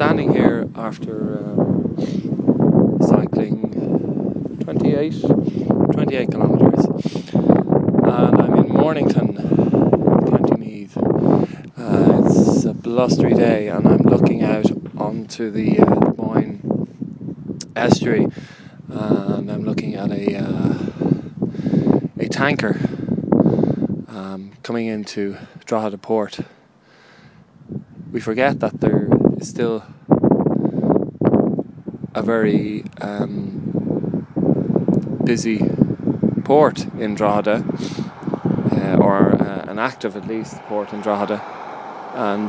standing here after cycling 28 kilometres, and I'm in Mornington, County Meath. It's a blustery day, and I'm looking out onto the Boyne estuary, and I'm looking at a tanker coming into Drogheda port. We forget that there is still a very busy port in Drogheda, or an active at least port in Drogheda, and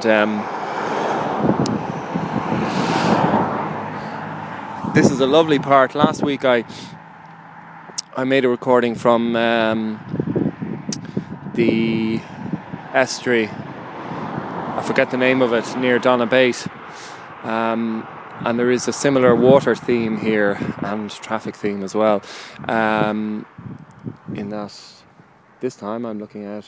this is a lovely part. Last week I made a recording from the estuary, I forget the name of it, near Donabate, and there is a similar water theme here and traffic theme as well, in that this time I'm looking at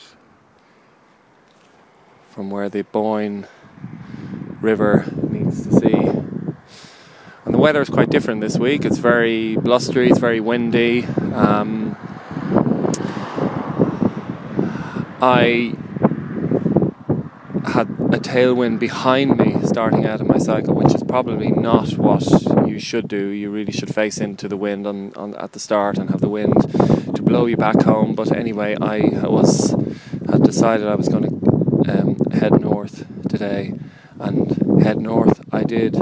from where the Boyne River meets the sea, and the weather is quite different this week. It's very blustery, it's very windy. I had a tailwind behind me starting out of my cycle, which is probably not what you should do. You really should face into the wind at the start and have the wind to blow you back home. But anyway, I had decided I was going to head north today, and head north I did.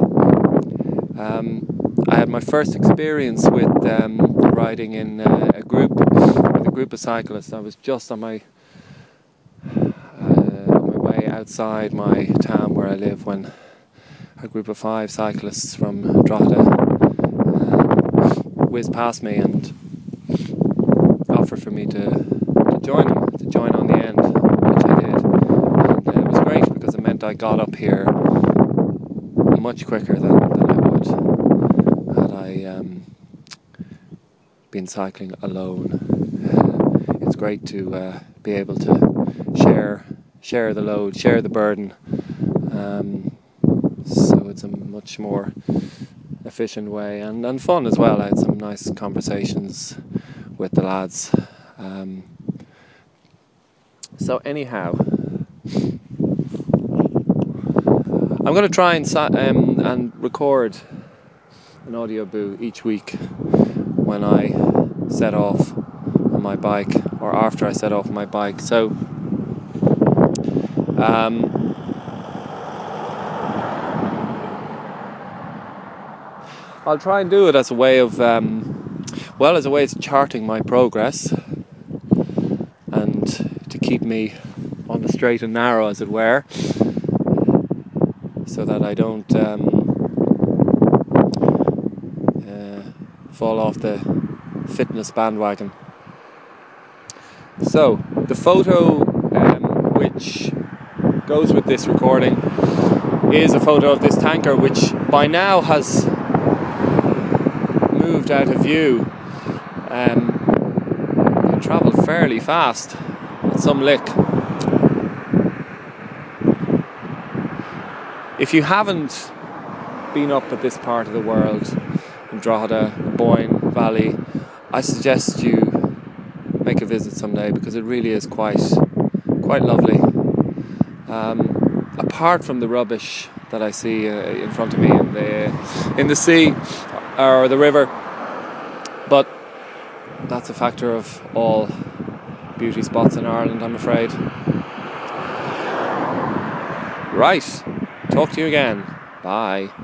I had my first experience with riding in a group of cyclists. I was just on my way outside my town where I live when a group of 5 cyclists from Drogheda whizzed past me and offered for me to join them, to join on the end, which I did. And it was great because it meant I got up here much quicker than I would had I been cycling alone. It's great to be able to share the load, share the burden. So it's a much more efficient way and fun as well. I had some nice conversations with the lads. So anyhow, I'm going to try and record an audio boo each week when I set off on my bike, or after I set off on my bike. So I'll try and do it as a way of charting my progress and to keep me on the straight and narrow, as it were, so that I don't fall off the fitness bandwagon. So the photo which goes with this recording is a photo of this tanker, which by now has moved out of view. It travelled fairly fast at some lick. If you haven't been up at this part of the world, in Drogheda, the Boyne Valley, I suggest you make a visit someday, because it really is quite lovely. Apart from the rubbish that I see in front of me in the sea or the river, but that's a factor of all beauty spots in Ireland, I'm afraid. Right, talk to you again. Bye.